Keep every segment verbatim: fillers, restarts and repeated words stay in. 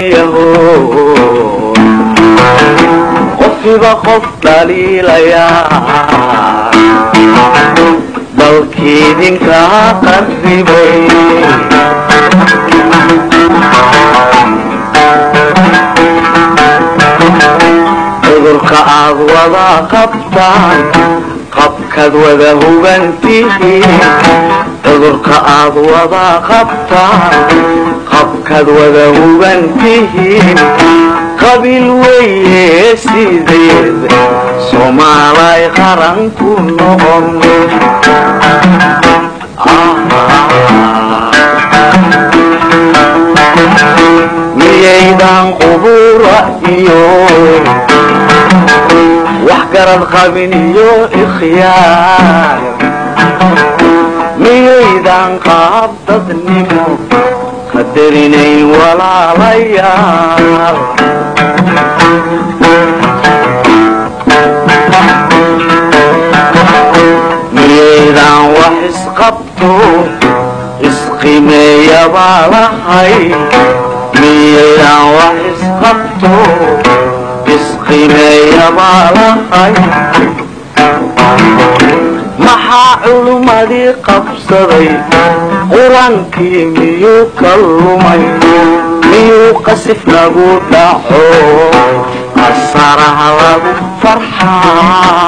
قفب قف دليليا dalkiidinka qarribay cudurka aad wada qabtaan qabkaad wada hubantihiin cudurka aad wada qabtaan qabkaad wada hubantihiin qabiil weeye sideed soomaalay qaran ku noqon miyaydan qubura iyo wax garad qabin iyo ikhyaar miyaydan qaab dadnimo qadarinayn walaalayaal miyaydan wax isqabto isqimeeya baa lahay miyaydan wax isqabto isqimeeya baa lahay maxaa culummadii qabsaday qur-aankii miyuu ka lumay miyuu qasif lagu dhaco qasaraha lagu farxaa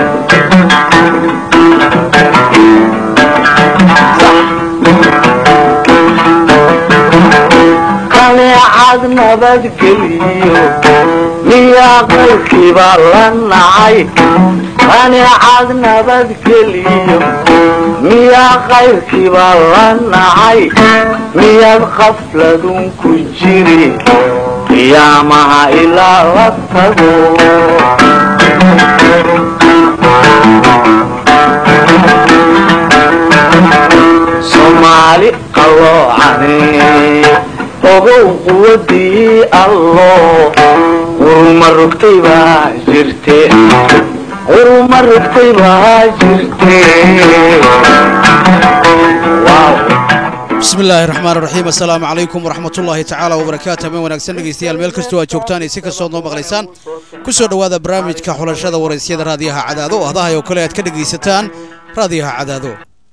qaneecad nabadgeliyo miyaa qaylkiiba la nacay qaneecad nabadgeliyo miyaa qaylkiiba la nacay miyaad qafladun ku jiri qiyaamaha ilaa la tago soomaali qalloocane ogow quwadii allo quruma rugtay baa jirte quruma rugtay baa jirte بسم الله الرحمن الرحيم السلام عليكم ورحمة الله تعالى وبركاته من ونكسن لجيستيال ميل كستوا جوكتان يسيك الصوت مغليسان كسر هذا برامج كحولشة ورئيسية راديها عدادو هذا يوكليات كدجيستان راديها عدادو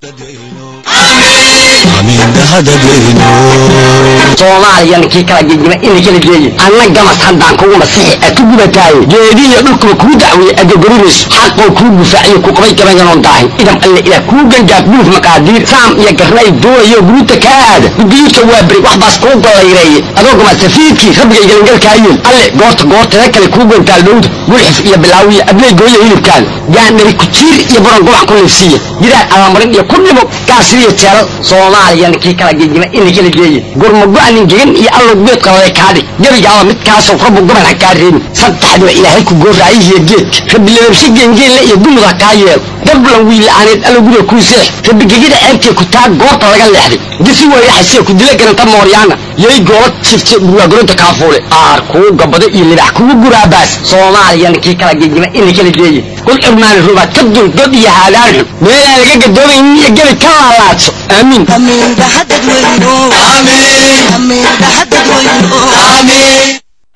Soomaaliyan kii kala gejima in kala geeyay annaga masxadaan kugu masixi aad ku gubatay jeediyo dhulku ku dacway agagorinis xaqo ku gufaaciyo ku qabay gabayan oo daahay idan alle ila ku ganjaab buuf maqaadiir saam iyo garnay dooyo guruta kaad gudiyuka waa bari wax baas ku golayray adoo ma safiidki rabbiga galgalkaayo alle goorta goorta kale ku gantaal dhowd gulxif iyo bilaawiya ablay gooyo hilibkaan yaanari ku jiir iyo baran go'an ku leefsiya jiraan amarin iyo ku dhimo kaasiyo jeel Soomaaliyan kii kala gejima in kala geeyay gurmago aan jirin iyo allo beed qalay kaadi gabiga mid kaas oo rabbu goban xakaarin saddexdo ilaahay ku gooraayihiin geed rabbileeb si gengeen iyo dumada kaayeel dablan wiil aanad allo guriga ku seex rabbigida aankii ku taag goorta laga leexday disi way xasee ku dila garanta mooryaana yey goolad shifti buuga goronta kaafuule aar ku gabada iyo libax ku guraabaas Soomaaliyan kii kala gejima in kala geeyay kul irmaan rubaad ka dul god iyo haalaan meel laga gadoomin iyo gabi ka laalaadso aamin aamin dhaxad weyno aamin aamin dhaxad weyno aamin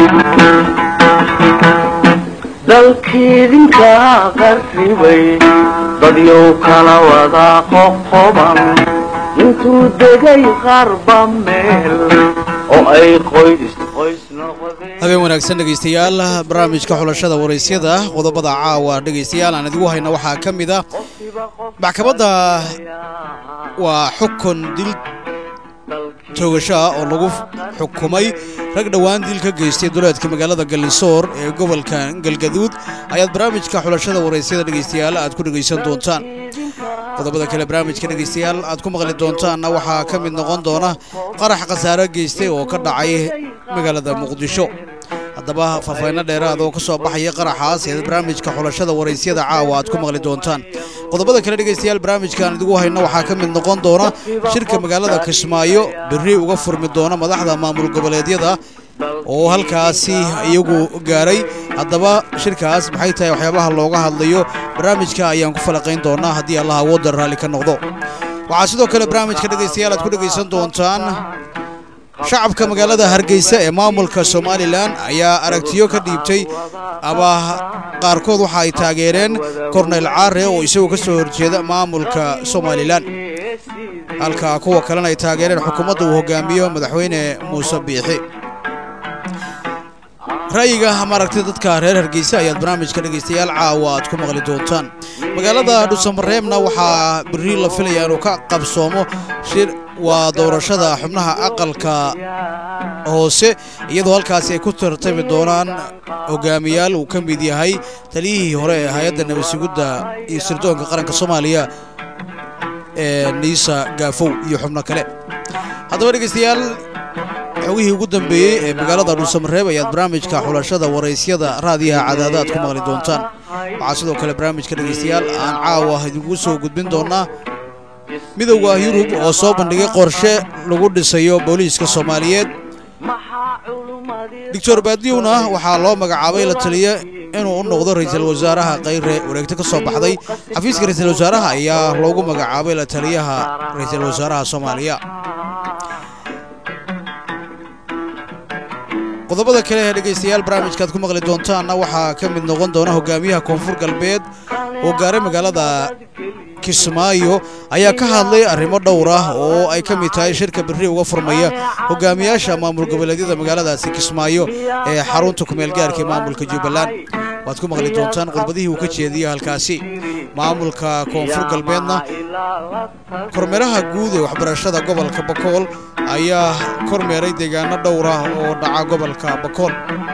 dalkiidinka qarribay dadyow kala wada qoqoban intuu degay qarba meel oo ay qoys qoys noqdeen habeen wanaagsan dhageystayaal barnaamijka xulashada wareysyada qodobada caawa dhageystayaal aan idigu hayna waxaa ka mid ah maxkamadda waa xukun dil toogasho oo lagu xukumay rag dhawaan dil ka geystay duleedka magaalada Galsoor ee gobolka Galgaduud ayaad barnaamijka xulashada wareysyada dhageystayaal aad ku dhageysan doontaan qodobada kale barnaamijka dhageystayaal aad ku maqli doontaan waxaa ka mid noqon doona qarax khasaare geystay oo ka dhacay magaalada Muqdisho haddaba faahfaahin dheeraad oo ka soo baxay qaraxaas ee barnaamijka xulashada wareysyada caawa aad ku maqli doontaan qodobada kale dhageystayaal barnaamijkan idigu hayna waxaa ka mid noqon doona shirka magaalada Kismaayo berri uga furmi doona madaxda maamul goboleedyada oo halkaasi iyagu gaaray haddaba shirkaas maxay tahay waxyaabaha looga hadlayo barnaamijka ayaan ku falaqayn doonaa haddii Allah awood raali ka noqdo waxaa sidoo kale barnaamijka dhageystayaal aad ku dhageysan doontaan shacabka magaalada Hargeysa ee maamulka Somaliland ayaa aragtiyo ka dhiibtay aba qaarkood waxa ay taageereen Cornel Caare oo isagu ka soo horjeeda maamulka Somaliland halka kuwa kalena ay taageereen xukuumadda uu hogaamiyo madaxweyne Muuse Biixi ra'yiga maaragtay dadka reer Hargeysa ayaa barnaamijka dhageystayaal caawa aad ku maqli doontaan magaalada Dhuusamareebna waxa bari la filayaa inuu ka qabsoomo shir waa doorashada xubnaha aqalka hoose iyadoo halkaas ay ku tartami doonaan hogaamiyaal uu ka mid yahay taliyihii hore ee hay'adda nabadsugidda iyo sirdoonka qaranka Soomaaliya ee Niisa Gaafow iyo xubno kale haddaba dhageystayaal xogihii ugu dambeeyay ee magaalada Dhuusamareeb ayaa barnaamijka xulashada waraysyada raadiyaha Cadaada aad ku maqli doontaan waxa sidoo kale barnaamijka dhageystayaal aan caawa idinku soo gudbin doonaa midowga Yurub oo soo bandhigay qorshe lagu dhisayo booliiska Soomaaliyeed Doctor Badiuna waxa loo magacaabay la taliye inuu u noqdo ra'iisul wasaaraha Khayre wareegta ka soo baxday xafiiska ra'iisul wasaaraha ayaa loogu magacaabay la taliyaha ra'iisul wasaaraha Soomaaliya qodobada kale ee dhageystayaal barnaamijka aad ku maqli doontaana waxa ka mid noqon doona hogaamiyaha Koonfur Galbeed oo gaaray magaalada Kismaayo ayaa ka hadlay arrimo dhowr ah oo ay ka mid tahay shirka bari uga furmaya hogaamiyaasha maamul goboleedyada magaaladaasi Kismaayo ee xarunta ku meel gaarka maamulka Jubbaland waad ku maqli doontaan qodobadii uu ka jeediyay halkaasi maamulka Koonfur Galbeedna kormeeraha guud ee waxbarashada gobolka Bakool ayaa kormeeray deegaano dhowr ah oo dhaca gobolka Bakool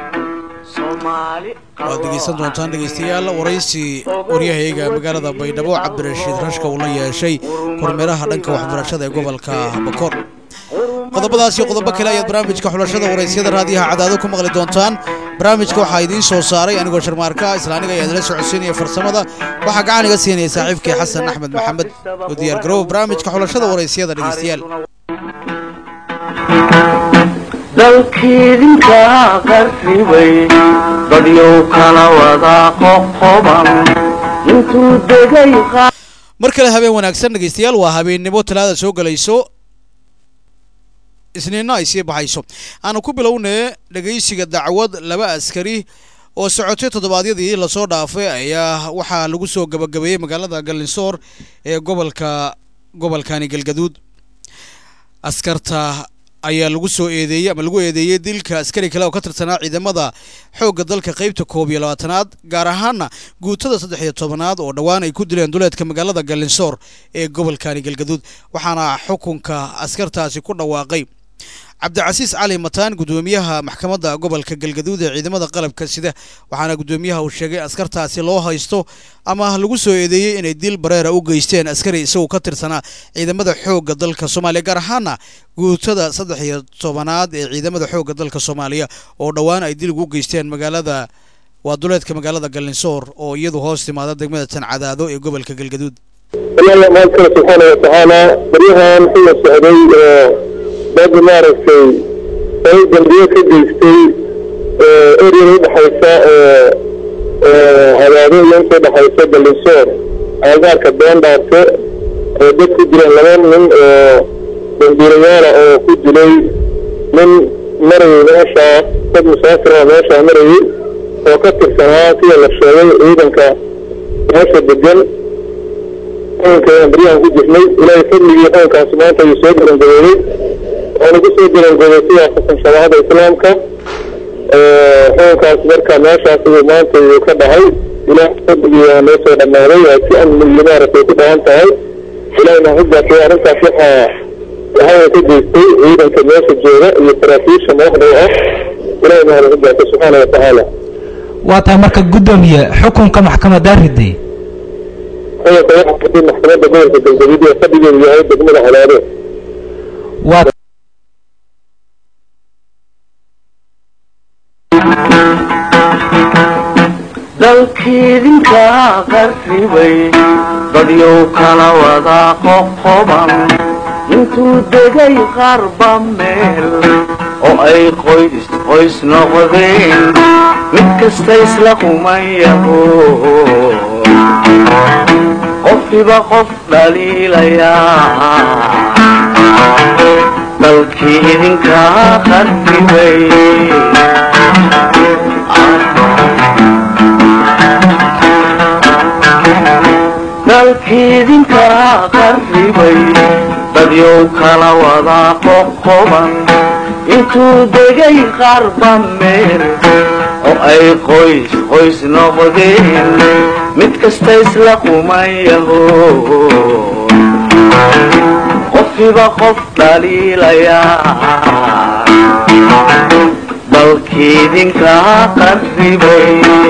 waad dhegeysan doontaan dhegeystayaal waraysi waryahayga magaalada Baydhabo Cabdirashiid Rashka uu la yeeshay kormeeraha dhanka waxbarashada ee gobolka Bakool qodobadaas iyo qodobo kale ayaad barnaamijka xulashada waraysyada raadiyaha Cadaado ku maqli doontaan barnaamijka waxa idin soo saaray anigoo Sharmaarka islaaniga ayaa la socodsiinaya farsamada waxa gacan iga siinaya saaxiibkay Xasan Axmed Maxamed oo diyaar garow barnaamijka xulashada waraysyada dhegeystayaal dalkiidinka qarribay dadyow kala wada qoqoban intuu degay mar kale habeen wanaagsan dhageystayaal waa habeennimo talaada soo galayso isniina ay sii baxayso aanu ku bilownay dhageysiga dacwad laba askari oo socotay toddobaadyadii la soo dhaafay ayaa waxa lagu soo gabagabeeyay magaalada Galinsoor ee gobolka gobolkani Galgaduud askarta ayaa lagu soo eedeeyay ama lagu eedeeyay dilka askari kale oo ka tirsanaa ciidamada xoogga dalka qaybta koob iyo labaatanaad gaar ahaan guutada saddex iyo tobanaad oo dhawaan ay ku dileen duleedka magaalada Galinsoor ee gobolkani Galgaduud waxaana xukunka askartaasi ku dhawaaqay Cabdicasiis Cali Mataan gudoomiyaha maxkamadda gobolka Galgaduud ee ciidamada qalabka sida waxaana gudoomiyaha uu sheegay askartaasi loo haysto ama lagu soo eedeeyay inay dil bareera u geysteen askari isagoo ka tirsanaa ciidamada xoogga dalka Soomaaliya gaar ahaan guutada saddex iyo tobanaad ee ciidamada xoogga dalka Soomaaliya oo dhawaan ay dil ugu geysteen magaalada waa duleedka magaalada Galinsoor oo iyadu hoos timaada degmada Tan Cadaado ee gobolka Galgaduud Allah subhanahu wa ta'ala barihan xilli socday dad maaragtay ay dambiye ka geystay ereyada u dhaxaysa ee hadaado iyo inta dhaxaysa Galinsoor agagaarka Beendhaarte oo dad ku dileen laba nin oo dambiilayaal oo ku dilay nin maray meesha dad musaafir ah meesha maray oo ka tirsanaa sida la sheegay ciidanka meesha degan inkaan bariyan ku jirnay ilaa fadligii qoonkaas maanta ay soo galangabeeyay oo lagu soo galangabeeyay sida xasan sharaxda islaamka ee qoonkaas marka meeshaas uu maanta uu ka dhahay ilaa fadligii aan soo dhamaaday si aan mulimaarka ku dhahan tahay ilaa hubka arrintaas waxa waxa ku geystay ciidanka meesha jooga iyo saraakiisha madaxda ah ilaa mahad hubka subhanahu wa ta'ala waa tahay marka gudoomiye xukunka maxkamadda riday هي طريقة كثير محكمات دولة الجديدة فدي الجهات تكمل على هذا. وات. dalkiidinka qarribay dadyow kala wada qoqoban intuu degay qarba meel oo ay qoys qoys noqdeen mid kasta isla qumayaho qofkiiba qof dhaliilayaa dalkii idinkaa qarribay dalkii idinkaa qarribay dadyow kala wadaa qoqoban intuu degay qarba meel oo ay qoys qoys noqdeen mid kasta isla qumayaho qofiba qof dhaliilayaa dalkii idinkaa qarribay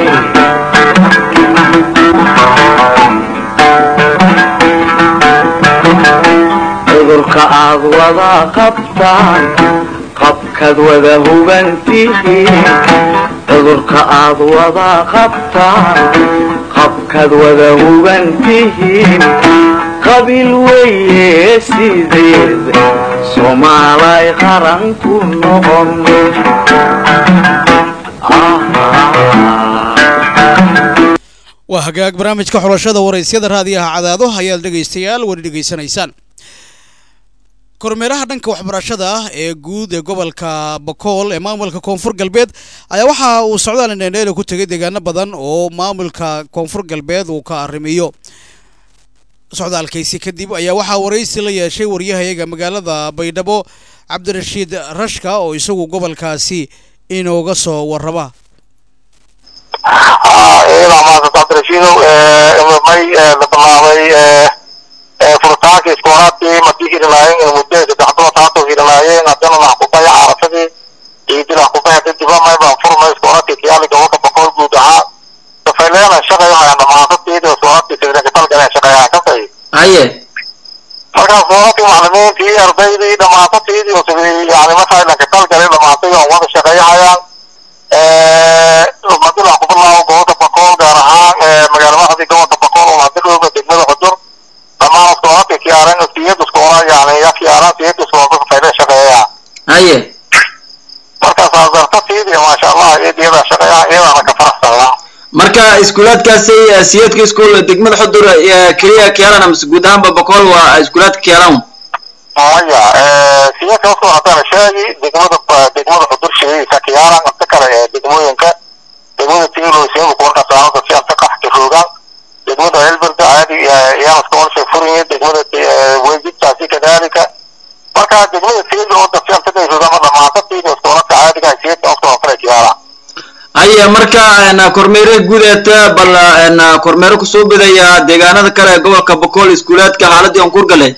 cudurka aad wada qabtaan qabkaad wada hubantihiin cudurka aad wada qabtaan qabkaad wada hubantihiin qabiil weeye sideed soomaalay qaran ku noqon waa hagaag barnaamijka xulashada waraysyada raadiyaha cadaado ayaad dhegaystayaal weli dhegaysanaysaan kormeeraha dhanka waxbarashada ah ee guud ee gobolka Bakool ee maamulka Koonfur Galbeed ayaa waxa uu socdaal indheendheele ku tagay deegaano badan oo maamulka Koonfur Galbeed uu ka arrimiyo socdaalkiisa kadib ayaa waxa waraysi la yeeshay wariyahayaga magaalada Baydhabo Cabdirashiid Rashka oo isagu gobolkaasi inooga soo warraba ah ee la ma Cabdirashiid ee may la bilaabay furtaanka iskoolaadkii markii hirlaayeen muddo saddex bilood taasoo hirlaayeen haddana wax ku baya carafadii ciidina ku baya kadib ma baa furmay iskoolaadkii kiyaali gobolka Bakool guud ahaan tafaleena shaqeeyaha dhamaanteed iskoolaadkii sida ka talgalay shaqeeyaha ka fay haye marka iskoolaadkii macallimiintii ardaydii dhamaanteed oo sidii yani markaa la ka talgalay dhamaanteed oo wada shaqeeyaha ee madina ku bilaabo gobolka Bakool gaar ahaan magaalada gobolka Bakool oo hadda degmada Xudur ama iskoolaadkii kiyaaran siyad iskoola yani ya kiyaaran siyad iskoola fayda shaqeeya haye marka saarta sidii ma sha Allah iyada shaqeeya iyada ka faraxsan marka iskuulaadkaasi siyadka iskool degmada Xudur kaliya kiyaaran ama guud ahaan Bakool waa iskuulaadka kiyaaran haya ee siyadka iskool hadda sheegi degmada degmada Xudur sheegi ka kiyaaran inta kale ee degmooyinka degmada Tiilo sheegi ku ka saarta si aan taqaxti roogan degmada Elbert عادي يا مسؤول شفوري دegmada wajibtaasi kadalika marka degmada Tiilo oo dadka intay roogan ma taatiyo iskoolada caadiga ah siyadka oo kale kiyaaran haye marka ana kormeer guudeeta bal ana kormeer ku soo bidaya deegaanada kale gobolka Bakool iskuulaadka xaaladii aan kurgalay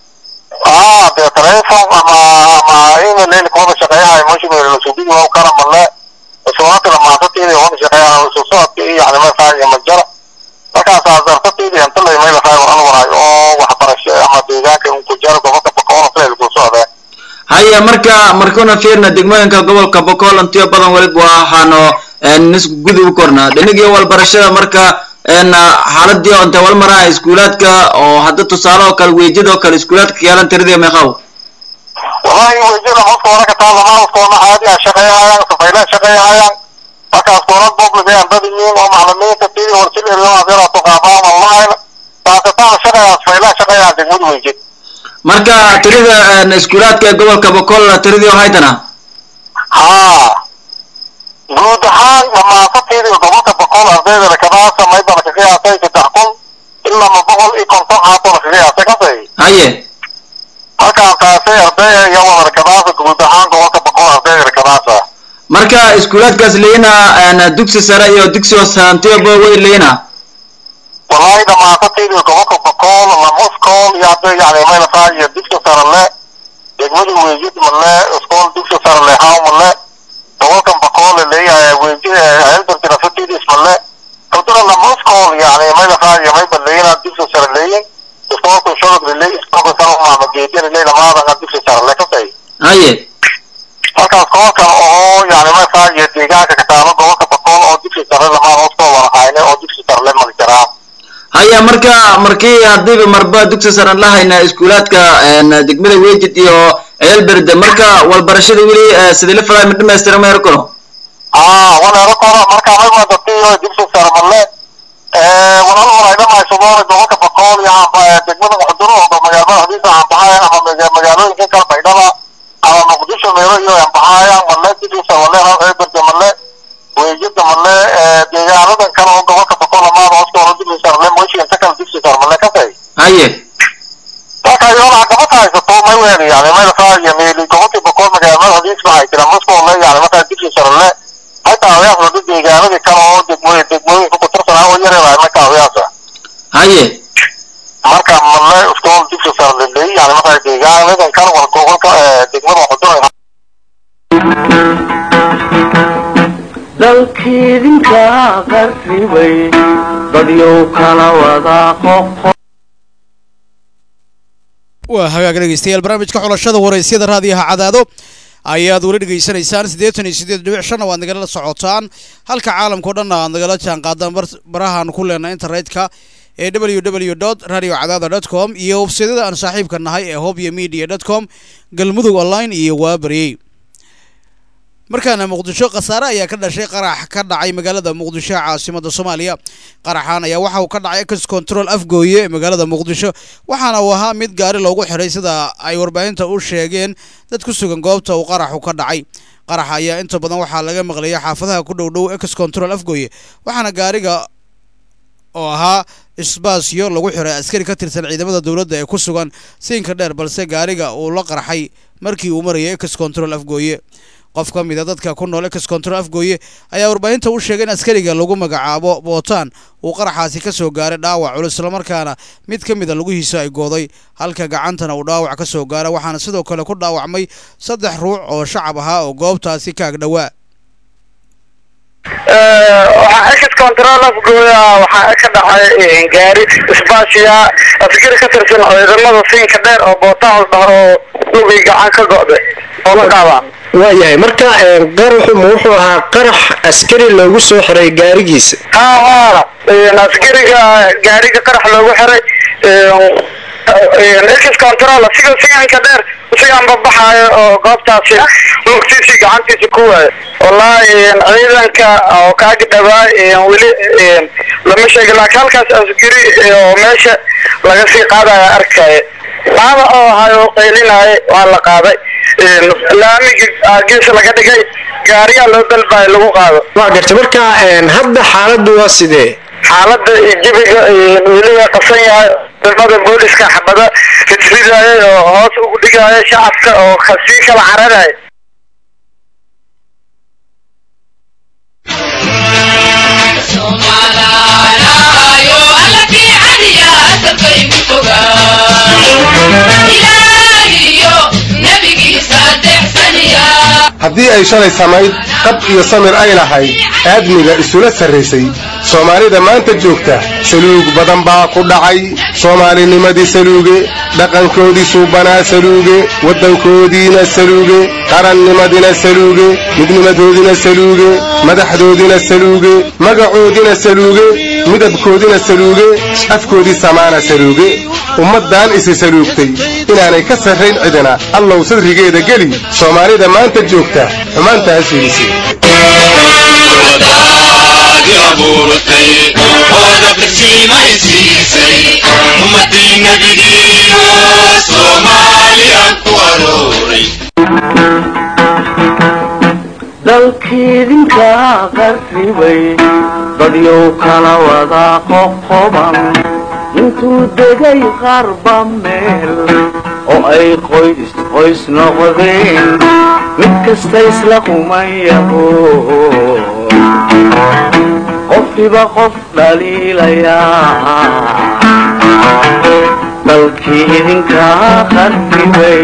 ah de telefoon ama ama email ko shaqeeyaha mushkil la soo biyo oo kala male iskoolada ma taatiyo oo shaqeeyaha soo socodkii yani ma faa'iido ma jira marka saartaydi inta la iimayl faa waan waray oo waxbarasho ama deegaanka uu ku jaro gobolka Bakool oo ku socda haye marka markuna fiirna degmooyinka gobolka Bakool inta badan wali waa hano nis gudub korna dhanigi wal barashada marka een xaaladii inta wal maraa iskuulaadka oo hadda tusaale oo kale weejida oo kale iskuulaadka yeelan tirada ma qaw wallahi weejida ma soo raka taa lama soo caadi ah shaqeeyaan safayla shaqeeyaan marka iskoolad boqolkiiba aan dadiyeen oo macallimiinta tii horsilay loo adeero toqaabaan online taasoo shaqeeya safayla shaqeeyaan degmada weejid marka tirada iskuulaadka gobolka Bakool tirada haydana ha guud ahaan dhamaanteed gobolka Bakool ardayda ka samay baa ka qiyaasay saddex kun ilaa ma boqol iyo konton haato la qiyaasay ka say haye marka taasay ardayda iyo wada ka baasa guud ahaan gobolka Bakool ardayda ka baasa marka iskuulaadkaas leena ana dugsi sare iyo dugsi hoose boo way leena wallahi dhamaanteed gobolka Bakool la muskool iyo arday yani ma la faa'iido dugsi sare le degmada weejid male iskool dugsi sare le haa male gobolka Bakool leeyahay weejid Elbert raftiid ismale qodra la muskool yani ma la faa'iido ma baleena dugsi sare leeyahay iskool ku shaqo leeyahay iskool sare ma ma geedin leeyahay ma dugsi sare le ka tay haye marka iskoolka oo yani ma faa'iido deegaanka ka taalo gobolka Bakool oo dugsi sare la ma muskool wala hayne oo dugsi sare le ma jira haye marka markii hadii marba dugsi sare la hayna iskuulaadka degmada weejid iyo Elbert marka wal barashada wali sidii la falay mid dhameestiran ma yarko ah wala raqara marka ma ma dadkii dugsi sare malle ee wala wala ila ma soo gobolka Bakool ya degmada Xudur oo magaalada hadiisa aan tahay ama magaalooyinka kala baydhaba sameeyo iyo baxaya malle sidii sawale ay barta malle weeyida malle deegaanadan kale oo gobolka boqolamaad oo soo rudin sarle mooshi inta kala disi sarle ka tay haye marka yoona ka batayso to ma weyn yani ma la yameeli gobolka boqol magaalada hadiis ma hayra musqo la yani marka disi sarle hata ayaa soo deegaanada kale oo degmooyin degmooyin ku tirsan oo yareeyay marka ayaa haye marka malle iskool disi sarle yani marka deegaanadan kale oo gobolka degmada xudun dalkiidinka qarribay dadyow kala wada qoqo waa hagaag dhegeystayaal barnaamijka xulashada waraysyada raadiyaha cadaado ayaad weli dhegeysanaysaan siddeetan iyo siddeed dhibic shan waad nagala socotaan halka caalamkao dhan aad nagala jaan qaadaan barahaan ku leenahay internetka ee w w dot radio cadaada dot com iyo websaydyada aan saaxiibka nahay ee hobyo media dot com galmudug online iyo waabariyey markaana muqdisho khasaare ayaa ka dhashay qarax ka dhacay magaalada muqdisho caasimada Soomaaliya qaraxan ayaa waxa uu ka dhacay ex control afgooye ee magaalada muqdisho waxaana uu ahaa mid gaari loogu xiray sida ay warbaahinta u sheegeen dad ku sugan goobta uu qaraxu ka dhacay qaraxa ayaa inta badan waxaa laga maqlayay xaafadaha ku dhow dhow ex control afgooye waxaana gaariga oo ahaa isbaasyo lagu xiray askari ka tirsan ciidamada dawladda ee ku sugan siinka dheer balse gaariga uu la qarxay markii uu marayay ex control afgooye qof ka mid ah dadka ku nool ex control afgooye ayaa warbaahinta u sheegay in askariga lagu magacaabo bootaan uu qaraxaasi ka soo gaaray dhaawac culus isla markaana mid ka mid ah lugihiisa ay gooday halka gacantana uu dhaawac ka soo gaaray waxaana sidoo kale ku dhaawacmay saddex ruux oo shacab ahaa oo goobtaasi ka ag dhawaa waxaa ex control afgooye waxaa ka dhacay gaari isbaashiya askari ka tirsan ciidamada siinka dheer oo bootaan dhaho lugi gacan ka go'day oo la dhaawac waayahay marka qaraxu wuxuu ahaa qarax askari loogu soo xiray gaarigiisa haa askariga gaariga qarax loogu xiray ex control asiga siinka dheer usigaan babaxaayo oo goobtaasi lugtiisii gacantiisa ku waayo wallaahi ciidanka oo kaaga dhawaa weli lama sheegin laakiin halkaas askari oo meesha laga sii qaadaya arkaya maada oo ahayo qaylinaaye waa la qaaday laamiga gees laga dhigay gaariga loo dalbay lagu qaado waa gartay marka hadda xaaladdu waa sidee xaaladda jabiga weliba qasan yahay ciidamada booliska xabada fitridaaya oo hoos ugu dhigaya shacabka oo kasii kala cararaya haddii ay shalay samayd qab iyo samir ay lahayd aadmiga isula sarraysay soomaalida maanta joogta saluug badan baa ku dhacay soomaalinimadii saluuge dhaqankoodii suubanaa saluuge waddankoodiina saluuge qarannimadina saluuge midnimadoodina saluuge madaxdoodina saluuge magacoodina saluuge midabkoodina saluuge afkoodii samaana saluuge ummaddan isi saluugtay inaanay ka sarrayn cidina allow sadrigeeda geli soomaalida maanta joogta xumaantaas fiilisay dalkiidinka qarribay dadyow kala wada qoqoban intuu degay qarba meel oo ay qoys qoys noqdeen mid kasta isla qumayaho qofkiiba qof dhaliilayaa dalkii idinka qarribay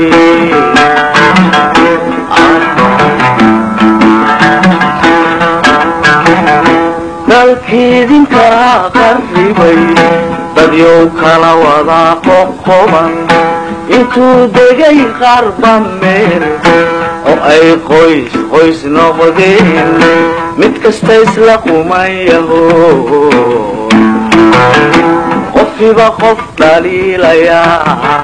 dalkii idinka qarribay dadyow kala wada qoqoban intuu degay qarba meel oo ay qoys qoys noqdeen mid kasta isla qumayaho qofkiiba qof dhaliilayaa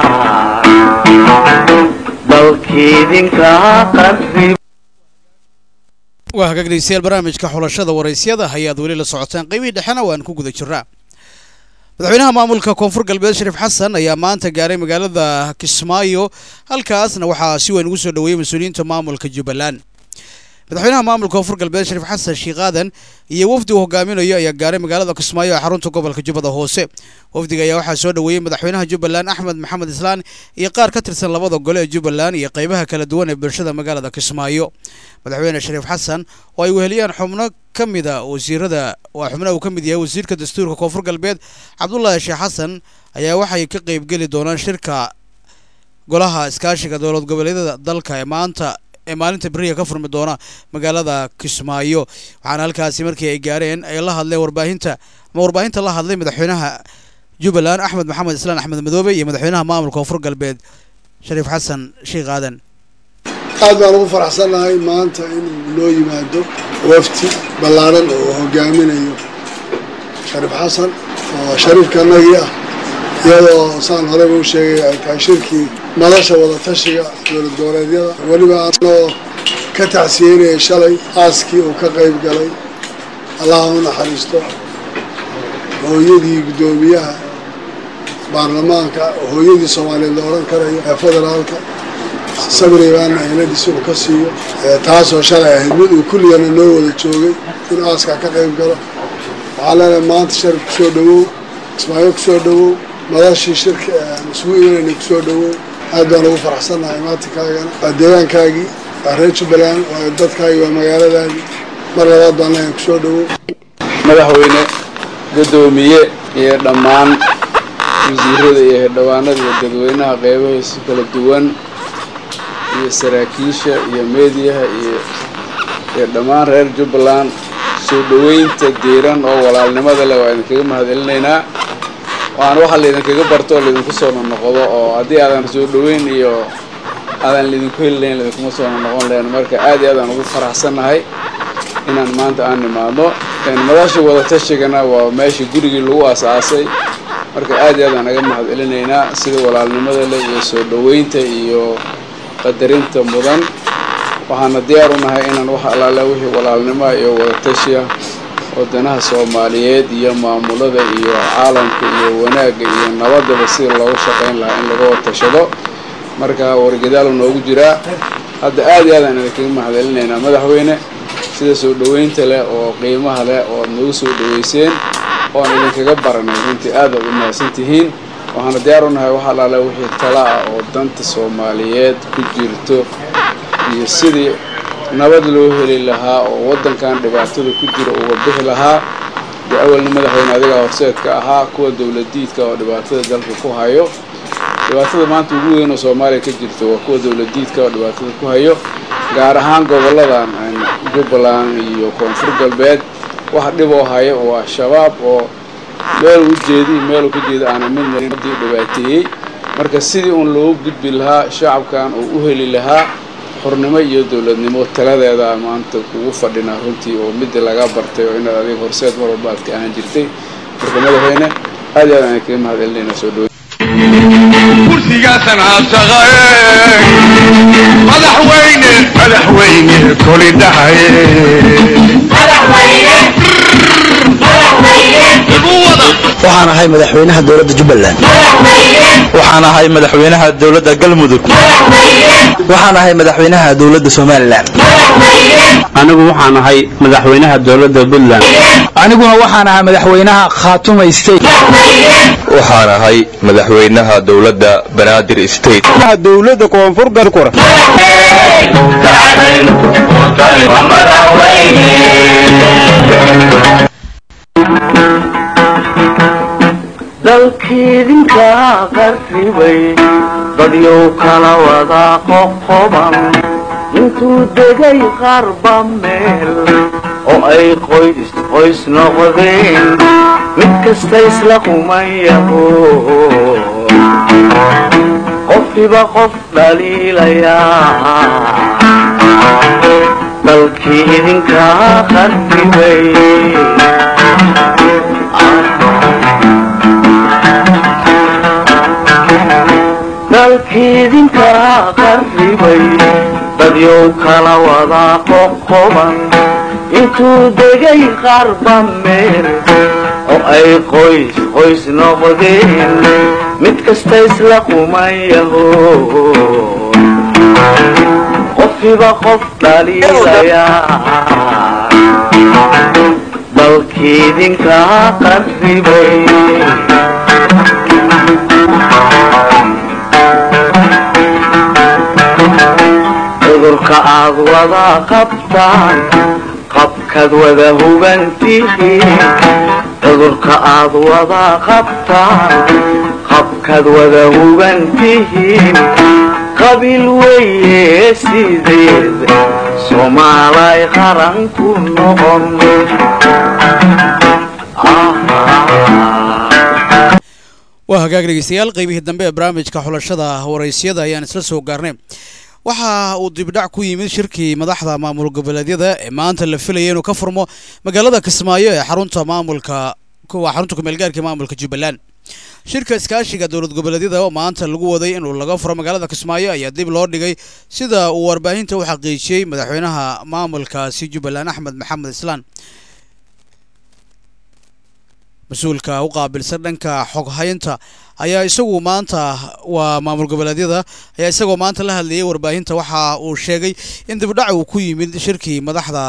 dalkii idinka qarribay waa hagaag dhegeystayaal barnaamijka xulashada waraysyada ayaad weli la socotaan qaybihii dhexena waan ku guda jiraa madaxweynaha maamulka koonfur galbeed shariif xasan ayaa maanta gaaray magaalada Kismaayo halkaasna waxaa si weyn ugu soo dhaweeyay mas'uuliyiinta maamulka Jubbaland madaxweynaha maamulka koonfur galbeed shariif xasan Sheekh Aadan iyo wafdi uu hogaaminayo ayaa gaaray magaalada Kismaayo ee xarunta gobolka Jubbada Hoose wafdiga ayaa waxaa soo dhaweeyay madaxweynaha Jubbaland Axmed Maxamed Islaan iyo qaar ka tirsan labada gole ee Jubbaland iyo qaybaha kala duwan ee bulshada magaalada Kismaayo madaxweyne shariif xasan oo ay weheliyaan xubno kamida wasiirada waa xubnaha uu kamid yahay wasiirka dastuurka koonfur galbeed Cabdullaahi Sheekh Xasan ayaa waxay ka qayb gali doonaan shirka golaha iskaashiga dowlad goboleedyada dalka ee maanta ee maalinta bariga ka furmi doona magaalada Kismaayo waxaana halkaasi markii ay gaareen ay la hadleen warbaahinta ma warbaahinta la hadlay madaxweynaha Jubbaland Axmed Maxamed Islaan Axmed Madoobe iyo madaxweynaha maamulka koonfur galbeed Shariif Xasan Sheekh Aadan aad baan ugu faraxsanahay maanta inuu loo yimaado wafti ballaaran oo hogaaminayo Shariif Xasan oo shariifkanagii ah iyadoo saan horeba u sheegay ay tahay shirkii madasha wada tashiga dowlad goboleedyada weliba anoo ka tacsiyeynayay shalay aaskii uu ka qayb galay allah u naxariisto hooyadii guddoomiyaha baarlamaanka hooyadii Soomaaliyeed la oran karayo ee federaalka sabirayaan inadiisa uu ka siiyo taasoo shalay ahayd mid uu kulliyana noo wada joogay in aaska ka qayb galo waxaa leenahay maanta sharif ku soo dhawow Kismaayo ku soo dhawow madashii shirka isugu imanayna ku soo dhawow aad baan ugu faraxsanahay maantaakaagana waa deegaankaagii waa reer Jubbaland waa dadkaagii waa magaaladaadii mar labaad baan leeyahay ku soo dhawow madaxweyne guddoomiye iyo dhammaan wasiirada iyo dhawaanada iyo dadweynaha qeybahiisa kala duwan iyo saraakiisha iyo meediyaha iyo iyo dhammaan reer Jubbaland soo dhaweynta diiran oo walaalnimada leh waa idinkaga mahadcelinaynaa waan waxa la idinkaga barto oo idinku soo noqdo oo hadii aadan soo dhaweyn iyo aadan idinku helin idinkuma soo noqon leen marka aad iyo aad aan ugu faraxsanahay inaan maanta aan nimaado in madasha wada tashigana waa meeshii gurigii lagu aasaasay marka aad iyo aad aan uga mahadcelinaynaa sida walaalnimada leh iyo soo dhaweynta iyo qadarinta mudan waxaan diyaar u nahay inaan wax alaala wixii walaalnimo iyo wada tashiya wadanaha Soomaaliyeed iyo maamulada iyo caalamka iyo wanaaga iyo nabadda si looga shaqeyn lahaa in laga wada tashado marka wargadaal noogu jira hadda aad iyo aad aan idinkaga mahadcelinaynaa madaxweyne sida soo dhaweynta leh oo qiimaha leh oo nagu soo dhaweyseen oo idinkaga baranay intii aad u mahadsantihiin waxaan diyaar u nahay wax alaala wixii tala ah oo danta Soomaaliyeed ku jirto iyo sidii nabad loo heli lahaa oo wadankan dhibaatada ku jira oo bixi lahaa awalna madaxweyne adiga horseedka ahaa kuwa dawladiidka oo dhibaatada dalka ku hayo dhibaatada maanta ugu weyn oo Soomaaliya ka jirto waa kuwa dawladiidka oo dhibaatada ku hayo gaar ahaan goboladan Jubbaland iyo koonfur galbeed wax dhib oo hayo waa shabaab oo meel u jeedi meel ku jeeda aan mid marin dhibaateeyay marka sidii uu loo gudbi lahaa shacabkan oo u heli lahaa xornimo iyo dawladnimo taladeeda maanta ugu fadhina runtii oo mid laga bartay oo inaad adiga horseed mar walba aad ka ahaan jirtay marka madaxweyne aad iyo aad aan ka mahadcelinayna soo dhaw kursigaasan aad shaqeeyay madaxweyne madaxweyne kuli dhahay madaxweyne waxaan ahay madaxweynaha dawladda Jubbaland waxaan ahay madaxweynaha dawladda Galmudug waxaan ahay madaxweynaha dawladda Soomaaliland anigu waxaan ahay madaxweynaha dawladda Puntland aniguna waxaan ahay madaxweynaha Khaatuma State waxaan ahay madaxweynaha dawladda Banaadir State dawladda Koonfur Galbeed dalkiidinka qarribay dadyow kala wada qoqoban intuu degay qarba meel oo ay qoys qoys noqdeen mid kasta isla qumayaho qofiba qof dhaliilayaa dalkiidinka qarribay dalkiidinka qarribay dadyow kala wada qoqoban intuu degay qarba meel oo ay qoys qoys noqdeen mid kasta isla qumayaho qofiba qof dhaliilaya dalkiidinka qarribay cudurka aad wada qabtaan qabkaad wada hubantihiin cudurka aad wada qabtaan qabkaad wada hubantihiin qabiil weeye sideed soomaalay qaran ku noqon waa hagaag dhegeystayaal qaybihii dambe ee barnaamijka xulashada waraysiyada ayaan isla soo gaarnay waxa uu dibdhac ku yimid shirkii madaxda maamul goboleedyada ee maanta la filayay inuu ka furmo magaalada Kismaayo ee xarunta maamulka kuwa xarunta ku meelgaarka maamulka Jubbaland shirka iskaashiga dowlad goboleedyada oo maanta lagu waday inuu laga furo magaalada Kismaayo ayaa dib loo dhigay sida uu warbaahinta u xaqiijiyay madaxweynaha maamulkaasi Jubbaland Axmed Maxamed Islaan مسؤولka u qaabilsan dhanka xog haynta ayaa isagu maanta waa maamul goboleedyada ayaa isagoo maanta la hadlayay warbaahinta waxa uu sheegay in dib u dhac uu ku yimid shirkii madaxda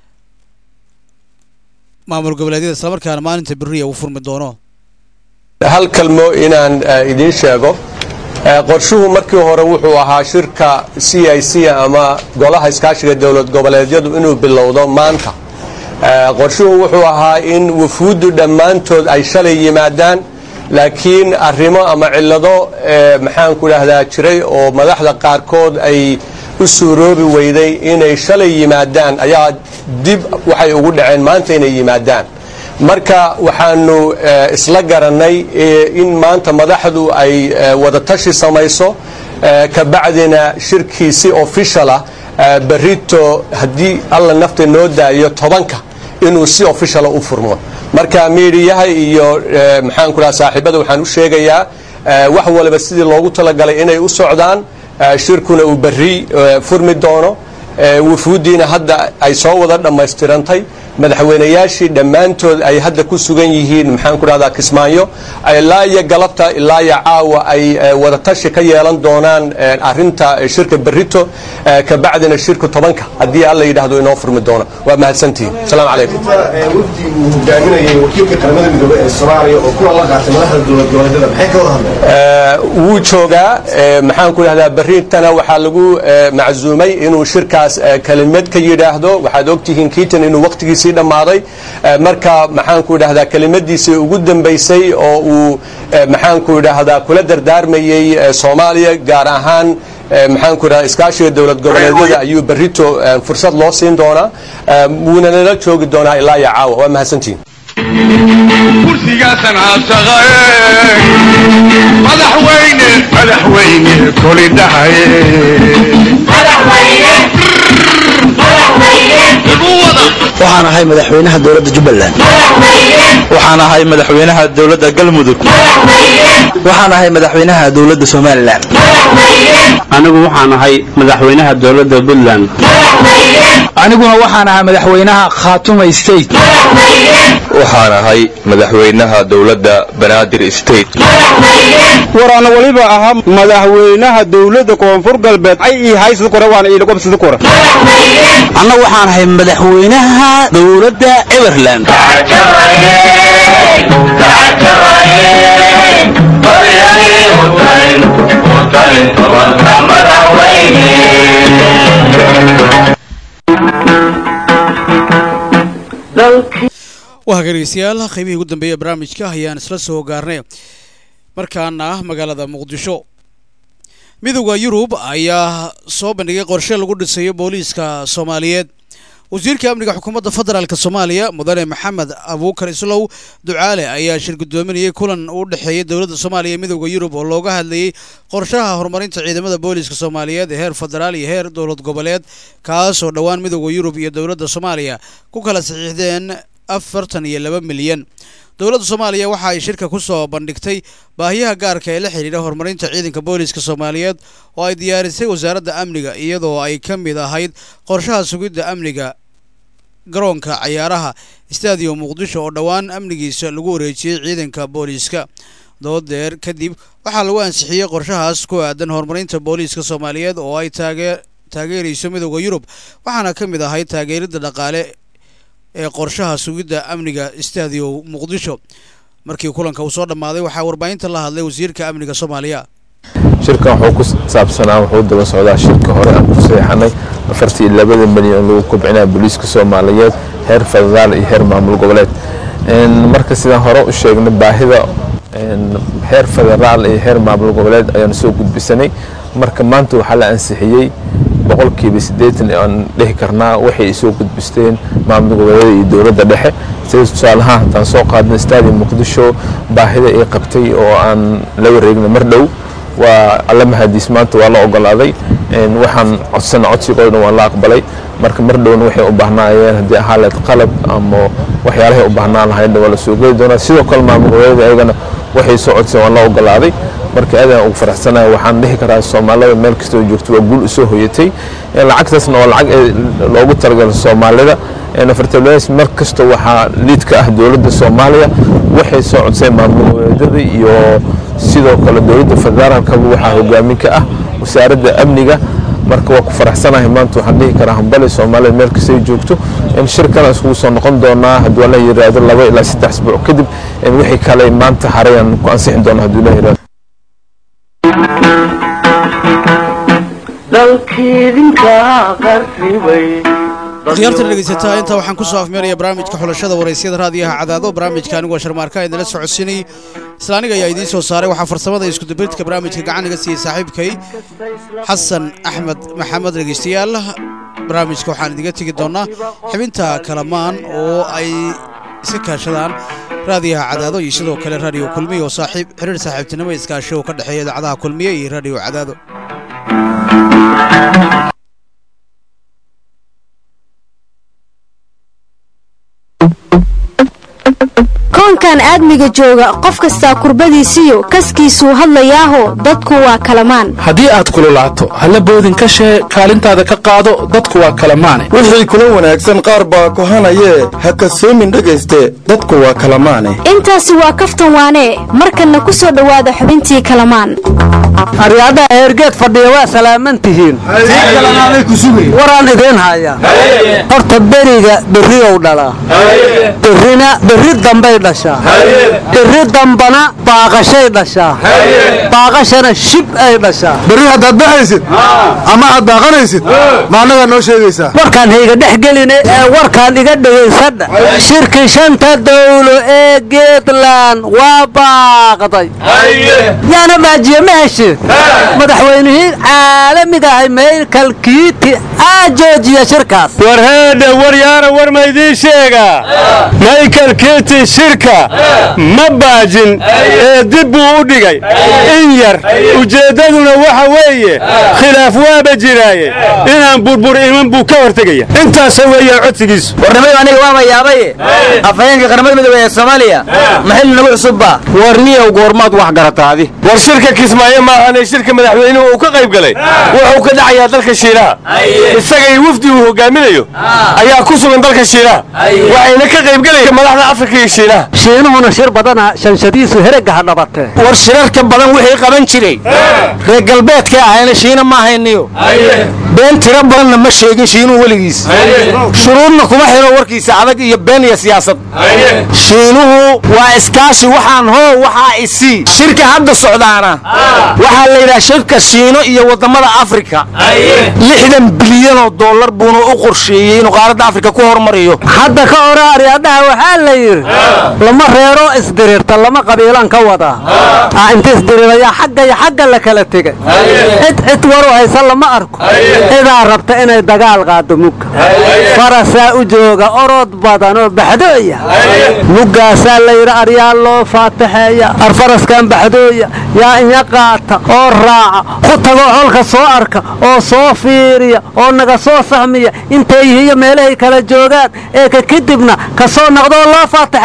maamul goboleedyada isla markaana maalinta biriya uu furmi doono hal kalmo inaan idin sheego qorshuhu markii hore wuxuu ahaa shirka C I C ama golaha iskaashiga dowlad goboleedyadu inuu bilowdo maanta qorshuhu wuxuu ahaa in wufuuddu dhammaantood ay shalay yimaadaan laakiin arrimo ama cillado maxaan ku dhahdaa jiray oo madaxda qaarkood ay u suuroobi weyday inay shalay yimaadaan ayaa dib waxay ugu dhaceen maanta inay yimaadaan marka waxaanu isla garannay in maanta madaxdu ay wada tashi samayso ka bacdina shirkii si official ah berrito haddii alla nafta noo daayo tobanka inuu si official u furmo marka meediyaha iyo maxaan ku dhahaa saaxiibada waxaan u sheegayaa wax walba sidii loogu talagalay inay u socdaan shirkuna uu berri furmi doono wufuudiina hadda ay soo wada dhammaystirantay madaxweynayaashii dhammaantood ay hadda ku sugan yihiin maxaan ku dhahdaa Kismaayo ilaa iyo galabta ilaa iyo caawa ay wada tashi ka yeelan doonaan arrinta shirka berrito ka bacdina shirka tobanka haddii alla yidhaahdo inoo furmi doono waa mahadsantihiin asalaamu calaykum wafdigu hogaaminayay wakiilka qaramada midoobay ee Soomaaliya oo kulan la qaatay madaxda dowlad goboleedyada maxay ka wada hadleen wuu joogaa maxaan ku dhahdaa berritana waxaa lagu maczuumay inuu shirkaas kelimad ka yidhaahdo waxaad ogtihiin kiitan inuu waqtigiisa dhamaaday marka maxaan ku dhahdaa kelimadiisii ugu dambaysay oo uu maxaan ku dhahdaa kula dardaarmayay Soomaaliya gaar ahaan maxaan ku dhahdaa iskaashiga dowlad goboleedyada ayuu berrito fursad loo siin doonaa wuuna nala joogi doonaa ilaa iyo caawa waa mahadsantihiin kursigaasan caashaqaye madaxweyne madaxweyne koli dhahaye waxaan ahay madaxweynaha dowladda Jubbaland waxaan ahay madaxweynaha dowladda Galmudug waxaan ahay madaxweynaha dowladda Soomaaliland anigu waxaan ahay madaxweynaha dowladda Puntland aniguna waxaan ahay madaxweynaha Khaatuma State waxaan ahay madaxweynaha dowladda Banaadir State warana waliba ahaa madaxweynaha dowladda Koonfur Galbeed ay hay'ad kore waan ii qabsad kore anna waxaan ahay madaxweynaha dowladda Everland waa hagariyayaal qaybihii ugu dambeeyay barnaamijka ayaan isla soo gaarnay markaana magaalada Muqdisho midowga Yurub ayaa soo bandhigay qorshe lagu dhisayo booliiska Soomaaliyeed wasiirka amniga xukuumadda federaalka Soomaaliya mudane Maxamed Abuukar Islow Ducaale ayaa shir gudoominayay kulan u dhaxeeyay dawladda Soomaaliya iyo midowga Yurub oo looga hadlayay qorshaha horumarinta ciidamada booliiska Soomaaliyeed ee heer federaal iyo heer dawlad goboleed kaas oo dhawaan midowga Yurub iyo dawladda Soomaaliya ku kala saxiixdeen afartan iyo laba milyan dawladda Soomaaliya waxa ay shirka ku soo bandhigtay baahiyaha gaarka ee la xiriira horumarinta ciidanka booliiska Soomaaliyeed oo ay diyaarisay wasaaradda amniga iyadoo ay ka mid ahayd qorshaha sugidda amniga garoonka ciyaaraha istaadiyo muqdisho oo dhowaan amnigiisa lagu wareejiyey ciidanka booliiska doodeer kadib waxaa lagu ansixiyey qorshahaas ku aadan horumarinta booliiska soomaaliyeed oo ay taagee taageerayso midowda yurub waxaana ka mid ahay taageerida dhaqaale ee qorshaha sugidda amniga istaadiyo muqdisho markii kulanka uu soo dhammaaday waxaa warbaahinta la hadlay wasiirka amniga soomaaliya shirkan wuxuu ku saabsanaa wuxuu daba socdaa shirka hore aan ku saxeexnay afartii iyo labada milyan lagu kobcinaa booliiska soomaaliyeed heer federaal iyo heer maamul goboleed marka sidaan hore u sheegnay baahida heer federaal iyo heer maamul goboleed ayaan soo gudbisanay marka maanta waxaa la ansixiyey boqolkiiba siddeetan aan dhihi karnaa waxay soo gudbisteen maamul goboleed iyo dowladda dhexe sida tusaale ahaan haddaan soo qaadnay istaadiyo muqdisho baahida ay qabtay oo aan la wareegnay mar dhow waa alla mahadiis maanta waa la ogolaaday waxaan codsana codsigooda dhan waa la aqbalay marka mar dhowna waxay u baahnaayeen haddii ahaa leed qalab ama waxyaalahay u baahnaan lahayd waa la soo geli doonaa sidoo kale maamul goboleed ayagana waxay soo codseen waa la ogolaaday marka aadaan ugu faraxsanahay waxaan dhihi karaa soomaalida meel kastoo joogto waa guul usoo hoyatay lacagtaasna waa lacag loogu talagalay soomaalida afartablees mar kasta waxaa liid ka ah dowladda soomaaliya waxay soo codseen maamul goboleedyada iyo sidoo kale dowladda federaalkaba waxaa hogaamin ka ah wasaaradda amniga marka waa ku faraxsanahay maanta waxaan dhihi karaa hambali soomaalida meel kastay joogto in shirkana iskugu soo noqon doonaa hadduu alla yiraahdo laba ilaa saddex asbuuc kadib wixii kale maanta harayaan ku ansixin doonaa hadduu alla yiraahdo dalkiidinka qarribay khiyaarta dhegeysataa inta waxaan ku soo afmeeraya barnaamijka xulashada waraysyada raadiyaha cadaado barnaamijka anigoo sharmaarka idinla socodsiinay isla aniga ayaa idiin soo saaray waxaa farsamada isku dabaridka barnaamijka gacaniga siiyey saaxiibkay xasan axmed maxamed dhegeystayaal barnaamijka waxaan idiga tegi doonaa xibinta kalamaan oo ay iska kaashadaan raadiyaha cadaado iyo sidoo kale raadiyo kulmiye oo saaxiib xiriir saaxiibtinimo iskaashi oo ka dhexeeya idaacadaha kulmiye iyo raadiyo cadaado koonkan aadmiga jooga qof kastaa kurbadiisiyo kaskiisuu hadlayaaho dadku waa kalamaan haddii aad kululaato halla boodin ka shee kaalintaada ka qaado dadku waa kalamaane wixii kula wanaagsan qaar baa kohanayee ha kasoomin dhegayste dadku waa kalamaane intaasi waa kaftan waanee markanna ku soo dhowaada xubintii kalamaan aryaadha heergeed fadhiya waa salaaman tihiin waraan idiin haya horta beriga berriyow dhalaa berrina berri dambay dhashaa berri dambana baaqashay dhashaa baaqashana shib ay dhashaa berri haddaad baxaysid ama aad baaqanaysid ma annagaa noo sheegaysaa warkaan hayga dhex geline ee warkaan iga dhegaysadha shirki shanta dawlo ee geedland waa baaqday yaana baajiye ma heshe madaxweynihii caalamiga ahay maykal kiiti aa joojiya shirkaas war heedhe war yaara war ma idiin sheegaa maykal kiiti shirka ma baajin ee dib buu u dhigay in yar ujeeddaduna waxa weeye khilaaf waaba jiraaye inaan burbur iman buu ka hortegaya intaasa weeyaa codsigiisu warnimadu aniga waaba yaabaye afhayeenka qaramada midoobe ee soomaaliya maxil nagu cusubba warniyow goormaad wax garataadi war shirka kismaayo maahanee shirka madaxweynuhu uu ka qayb galay wuxuu ka dhacayaa dalka shiinaha isagay wafdi uu hogaaminayo ayaa ku sugan dalka shiinaha waxayna ka qayb galayeen madaxda afrika iyo shiinaha shiinuhuna shir badana shanshadiisu herega ha dhabatee war shirarka badan wixii qaban jiray reer galbeedka ahayna shiina ma hayniyo been tiro badanna ma sheegin shiinuhu weligiis shuruudna kuma xiro warkiisa adag iyo been iyo siyaasad shiinuhu waa iskaashi waxaan hoo waxaa isii shirka hadda socdaana waxaa la yidhaha shirka shiino iyo waddamada afrika lixdan bilyanoo dollar buuna u qorsheeyey inuu qaaradda afrika ku hormariyo hadda ka hore aryaadhaha waxaa la yidhi lama reero isdiriirta lama qabiilaan ka wadaa inta isdiriirayaa xagga iyo xagga la kala tegay cid cid waru haysa lama arko cidaa rabta inay dagaal qaado mugga farasaa u jooga orod badanoo baxdooya muggaasaa la yidhi aryaa loo faataxeeya arfaraskan baxdooya yaa inya qaata oo raaca ku tagoo holka soo arka oo soo fiiriya oo naga soo sahmiya intay yihiiyo meelahay kala joogaan ee ka kadibna ka soo noqdoo loo faataxeeyaa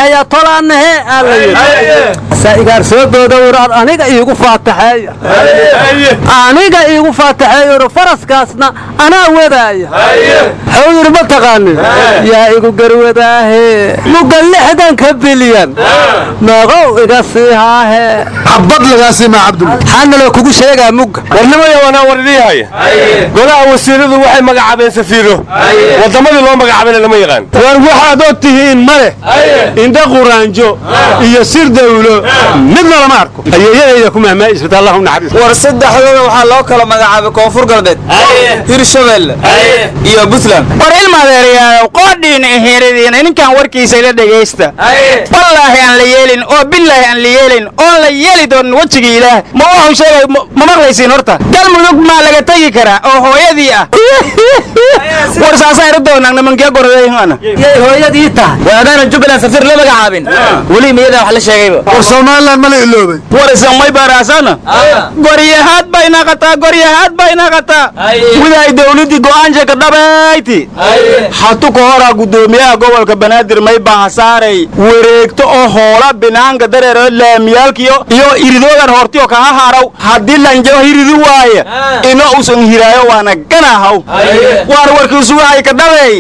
ogolaanahe alla yidhi saa igaar soo dooda waraad aniga iigu faataxeeya aniga iigu faataxeeyo faraskaasna anaa wadaaya xuu yidhi ma taqaanin yaa igu garwadaahe mugga lixdanka bilyan meeqow iga siihaahe xabad lagaa siimaa cabdulla xaana loo kugu sheegaa mugga warnimaya waanaa waridihaya golaha wasiiradu waxay magacaabeen safiiro waddamadii loo magacaabana lama yaqaan war waxaad og tihiin ma leh indha quraanjo iyo sir dawlo midna lama arko ayeeyadayda ku mahmaa isbita allahu naxariis war saddexdooda waxaa loo kala magacaabay koonfur galbeed hirshabelle iyo puntland war ilmaadeerayaalow qoodhiina heeradiina ninkan warkiisa ila dhegaysta wallaahi aan la yeelin oo billaahi aan la yeelin oon la yeeli doonin wejigii ilaah ma waxuu sheegay ma maqlaysiin horta galmudug maa laga tegi karaa oo hooyadii ah war saasaa ira doonaan nimankee goradayhana yay hooyadii tahay waadaana jubbaland safiir la magacaabin weli miyada wax la sheegayba war somaliland ma la iloobay war isamay baaraasana goryahaad bayna qataa goryahaad bayna qataa widay dawladii go'aansha ka dhabayti hatu ka horaa gudoomiyaha gobolka banaadir may baahasaaray wareegto oo hoola binaanka dareero laamiyaalkiyo iyo iridoogan hortiyo kaha haraw haddii lanjao hiridi waaya ino usan hiraayo waana ganahaw waana warkiisu waxay ka dhabay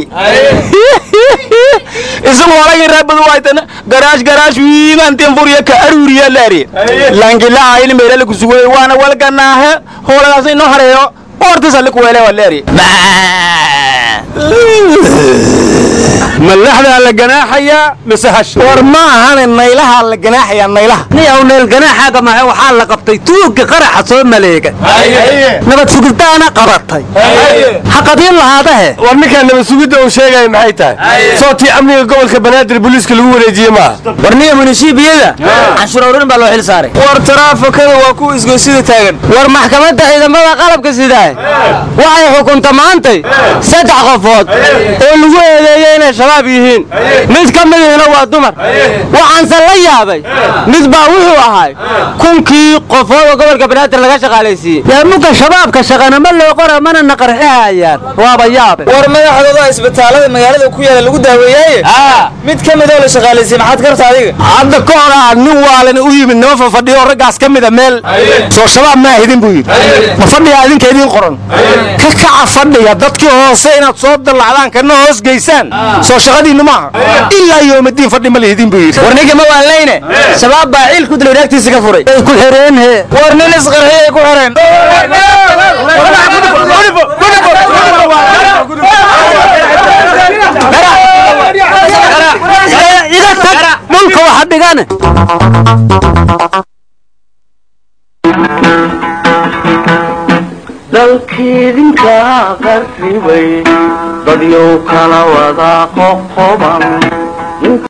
isagu horagii raabadu waaytana garaash garaash wiimaantiin furiya ka aruuriya laari langilaha ilmeelala kusugoy waana walganaahe hooladaas inoo hareeyo hortiisa likuweele waa laari malaxdaa la ganaaxayaa mise hash war ma ahane naylahaa la ganaaxayaa naylaha niyaw nayl ganaaxaaga maxe waxaa la qabtay tuugga qaraxa soo maleega nabad sugiddaana qabatay haqadiin lahaadahe war ninkaan nabad sugidda uu sheegaya maxay tahay sootii amniga gobolka banaadir booliiska lagu wareejiye maaha war niya munishiibiyada canshuur ururin baa loo xil saaray war taraafikada waa kuwa isgoysida taagan war maxkamadda ciidamada qalabka sidaa waxay xukunta maantay saddex qofood oo lagu eedeeyey inay shabaab yihiin mid ka midihina waa dumar waxaanse la yaabay mid baa wuxuu ahay kunkii qofood oo gobolka banaadir laga shaqaalaysiiyey yaa mugga shabaabka shaqana ma loo qora mana naqarxihayaan waaba yaabe war madaxdooda isbitaalada magaalada ku yaala lagu daaweeyaaye mid ka midoo la shaqaalaysiiyey maxaad karta adiga hadda ka hor ah nin waalan u yimid nima fafadhiyo raggaas ka mida meel soo shabaab ma ahidin buu yidhi ma fadhiyaa idinka idiin qoran ka kaca fadhiya dadkii hoose inaad soo dallacdaan kana hoos geysaan soo shaqadiinnu maaha ilaa yoomadiin fadhi ma lihidin buu yidhi war ninka ma waan leyne shabaab baa ciil ku dilay wadaagtiisa ka furay ay ku xireen he war nin isqarxiyay ku xireen iga tag dhulka waxa dhigane dalkiidinka qarribay dadyow kala wada qoqoban